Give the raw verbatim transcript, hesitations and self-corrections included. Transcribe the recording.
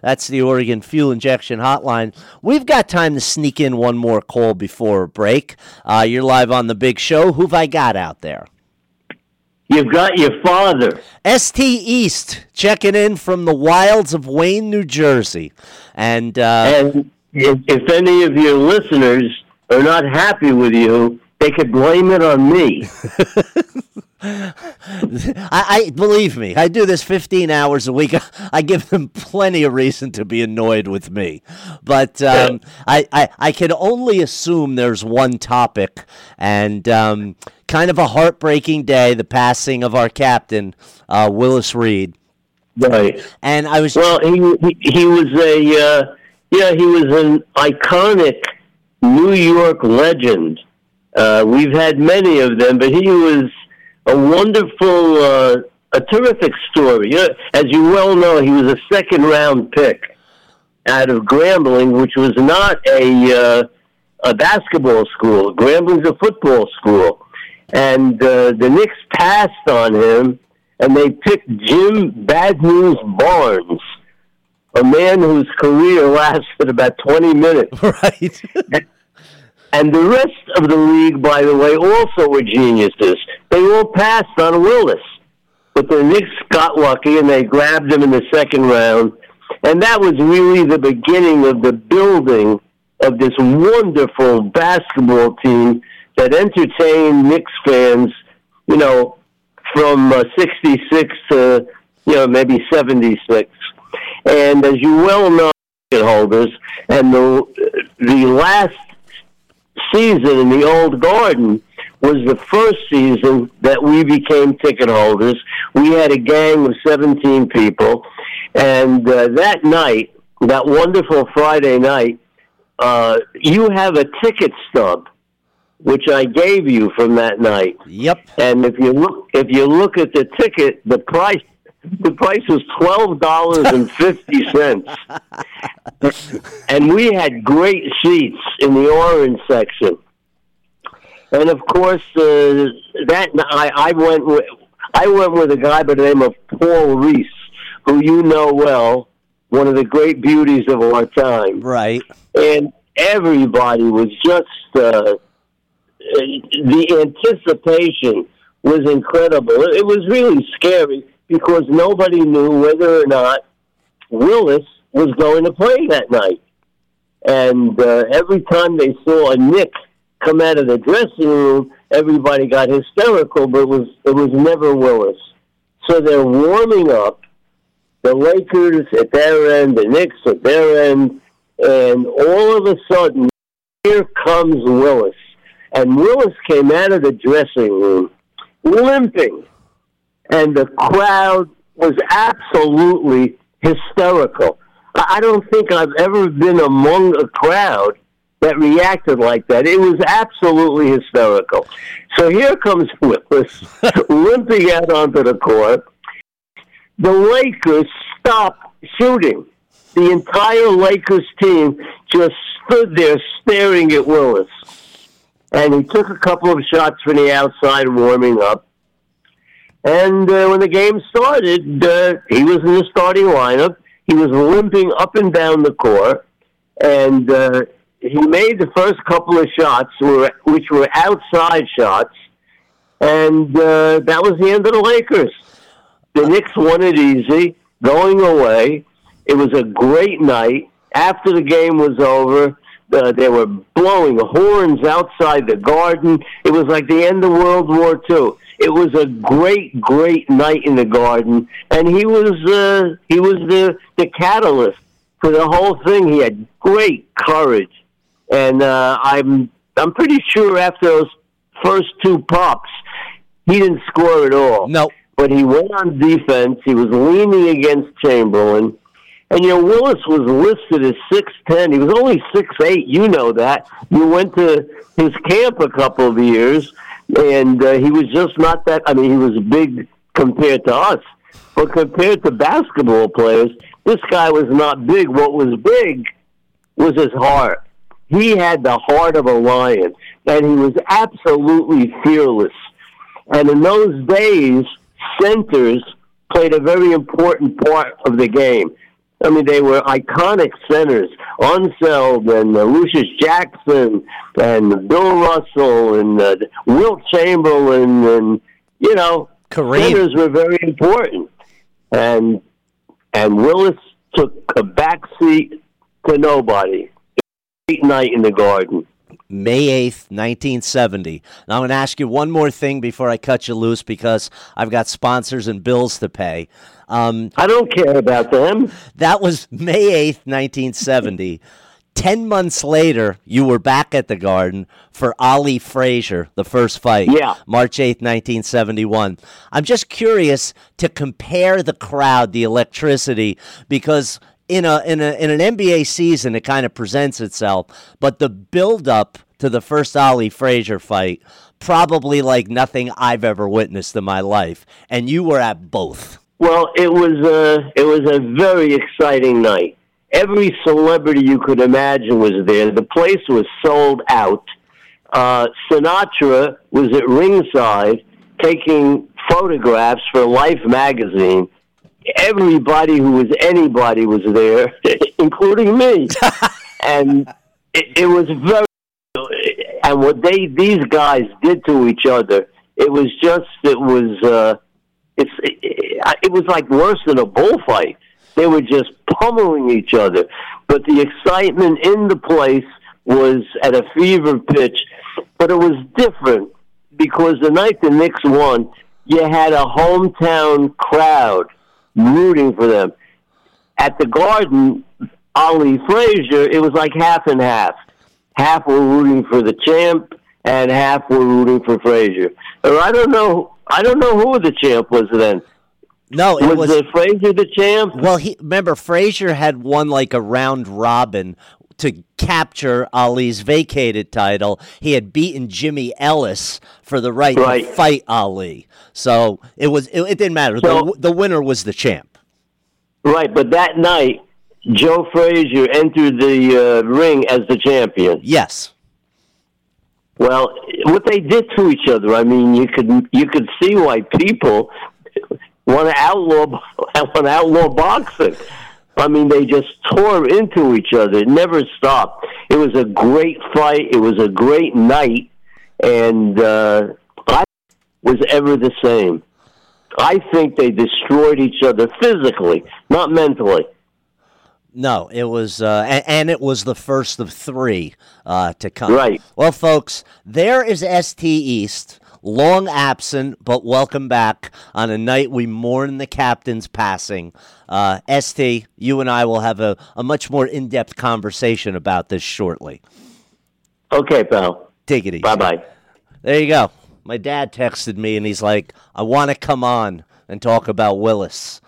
That's the Oregon Fuel Injection Hotline. We've got time to sneak in one more call before a break. Uh, you're live on the big show. Who've I got out there? You've got your father. S T East checking in from the wilds of Wayne, New Jersey. And, uh, and if, if any of your listeners are not happy with you, they could blame it on me. I, I believe me, I do this fifteen hours a week. I give them plenty of reason to be annoyed with me. But um, I, I, I can only assume there's one topic, and um, kind of a heartbreaking day, the passing of our captain, uh, Willis Reed. Right. And I was well, he he, he was a uh, yeah, he was an iconic New York legend. Uh, we've had many of them, but he was a wonderful, uh, a terrific story. You know, as you well know, he was a second-round pick out of Grambling, which was not a uh, a basketball school. Grambling's a football school. And uh, the Knicks passed on him, and they picked Jim Bad News Barnes, a man whose career lasted about twenty minutes. Right. And the rest of the league, by the way, also were geniuses. They all passed on Willis. But the Knicks got lucky, and they grabbed him in the second round. And that was really the beginning of the building of this wonderful basketball team that entertained Knicks fans, you know, from uh, sixty-six to, you know, maybe seventy-six. And as you well know, holders, and the the last season in the old Garden was the first season that we became ticket holders. We had a gang of seventeen people, and uh, that night, that wonderful Friday night, uh, you have a ticket stub, which I gave you from that night. Yep. And if you look, if you look at the ticket, the price, the price was twelve dollars and fifty cents. And we had great seats in the orange section. And of course, uh, that I, I went with I went with a guy by the name of Paul Reese, who you know well, one of the great beauties of our time. Right. And everybody was just uh, the anticipation was incredible. It was really scary because nobody knew whether or not Willis was going to play that night. And uh, every time they saw a Knick come out of the dressing room, everybody got hysterical, but it was it was never Willis. So they're warming up, the Lakers at their end, the Knicks at their end, and all of a sudden, here comes Willis. And Willis came out of the dressing room limping, and the crowd was absolutely hysterical. I don't think I've ever been among a crowd that reacted like that. It was absolutely hysterical. So here comes Willis limping out onto the court. The Lakers stopped shooting. The entire Lakers team just stood there staring at Willis. And he took a couple of shots from the outside warming up. And uh, when the game started, uh, he was in the starting lineup. He was limping up and down the court, and uh, he made the first couple of shots, which were outside shots, and uh, that was the end of the Lakers. The Knicks won it easy, going away. It was a great night. After the game was over, uh, they were blowing horns outside the Garden. It was like the end of World War Two. It was a great, great night in the Garden, and he was uh, he was the, the catalyst for the whole thing. He had great courage, and uh, I'm I'm pretty sure after those first two pops, he didn't score at all. No, but he went on defense. He was leaning against Chamberlain, and you know Willis was listed as six ten. He was only six eight. You know that. You went to his camp a couple of years. And uh, he was just not that, I mean, he was big compared to us. But compared to basketball players, this guy was not big. What was big was his heart. He had the heart of a lion. And he was absolutely fearless. And in those days, centers played a very important part of the game. I mean, they were iconic centers. Unseld and uh, Lucius Jackson and Bill Russell and uh, Wilt Chamberlain and, you know, Kareem. Centers were very important. And and Willis took a backseat to nobody. Great night in the Garden. May eighth, nineteen seventy. Now, I'm going to ask you one more thing before I cut you loose because I've got sponsors and bills to pay. Um, I don't care about them. that was May eighth, nineteen seventy. Ten months later, you were back at the Garden for Ali Frazier, the first fight. Yeah. March eighth, nineteen seventy-one. I'm just curious to compare the crowd, the electricity, because in a in a in an N B A season it kind of presents itself, but the build up to the first Ali Frazier fight, probably like nothing I've ever witnessed in my life. And you were at both. Well, it was a, it was a very exciting night. Every celebrity you could imagine was there. The place was sold out. Uh, Sinatra was at ringside taking photographs for Life magazine. Everybody who was anybody was there, including me. And it, it was very... And what they these guys did to each other, it was just, it was... Uh, it's it, it was like worse than a bullfight. They were just pummeling each other. But the excitement in the place was at a fever pitch. But it was different because the night the Knicks won, you had a hometown crowd rooting for them. At the Garden, Ali Frazier, it was like half and half. Half were rooting for the champ, and half were rooting for Frazier. Or I don't know. I don't know who the champ was then. No, it was, was was Frazier the champ? Well, he remember Frazier had won like a round robin to capture Ali's vacated title. He had beaten Jimmy Ellis for the right, right. to fight Ali. So it was it, it didn't matter. So, the, the winner was the champ. Right, but that night Joe Frazier entered the uh, ring as the champion. Yes. Well, what they did to each other, I mean, you could you could see why people want to outlaw want to outlaw boxing. I mean, they just tore into each other. It never stopped. It was a great fight. It was a great night, and uh, I was ever the same. I think they destroyed each other physically, not mentally. No, it was, uh, and, and it was the first of three uh, to come. Right. Well, folks, there is S T East, long absent, but welcome back on a night we mourn the captain's passing. Uh, S T, you and I will have a, a much more in-depth conversation about this shortly. Okay, pal. Take it easy. Bye-bye. There you go. My dad texted me, and he's like, I want to come on and talk about Willis.